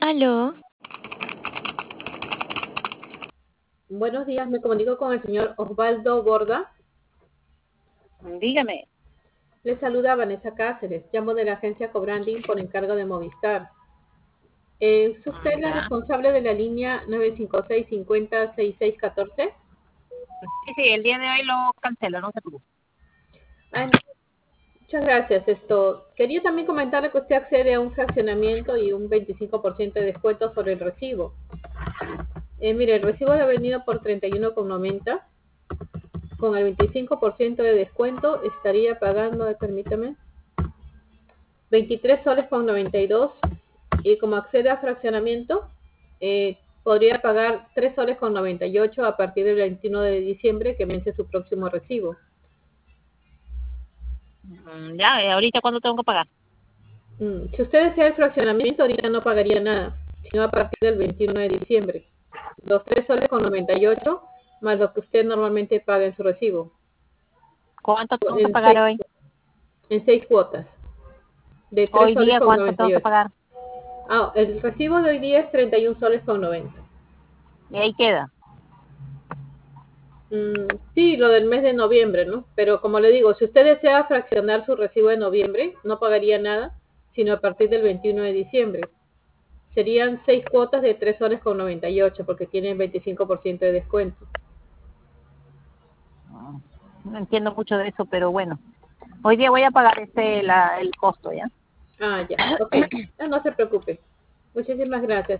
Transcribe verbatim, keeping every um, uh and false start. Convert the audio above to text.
Aló, Buenos días, me comunico con el señor Osvaldo Borda. Dígame. Le saluda Vanessa Cáceres, llamo de la agencia Cobranding por encargo de Movistar. Eh, ¿Es usted la Ya. responsable de la línea nueve cinco seis, cincuenta, sesenta y seis catorce? Sí, sí, el día de hoy lo cancelo, no se preocupe. Ah, muchas gracias. Esto quería también comentarle que usted accede a un fraccionamiento y un veinticinco por ciento de descuento sobre el recibo. Eh, mire, el recibo ha venido por treinta y uno con noventa. Con el veinticinco por ciento de descuento estaría pagando, eh, permítame, veintitrés soles con noventa y dos, y como accede a fraccionamiento, eh, podría pagar tres soles con noventa y ocho a partir del veintiuno de diciembre, que vence su próximo recibo. Mm, Ya, eh, ahorita cuándo tengo que pagar. Mm, Si usted desea el fraccionamiento, ahorita no pagaría nada, sino a partir del veintiuno de diciembre. Los tres soles con noventa y ocho más lo que usted normalmente paga en su recibo, ¿Cuánto tengo que en pagar seis, hoy? en seis cuotas, de tres Hoy soles día, con ¿cuánto noventa tengo y que ocho. pagar? Ah, el recibo de hoy día es treinta y uno soles con noventa. Y ahí queda. Mm, sí, lo del mes de noviembre, ¿no? Pero como le digo, si usted desea fraccionar su recibo de noviembre, no pagaría nada, sino a partir del veintiuno de diciembre. Serían seis cuotas de tres soles con noventa y ocho, porque tienen veinticinco por ciento de descuento. Mm, No entiendo mucho de eso, pero bueno. Hoy día voy a pagar este la, el costo, ¿ya? Ah, ya, ok. Ah, no se preocupe. Muchísimas gracias.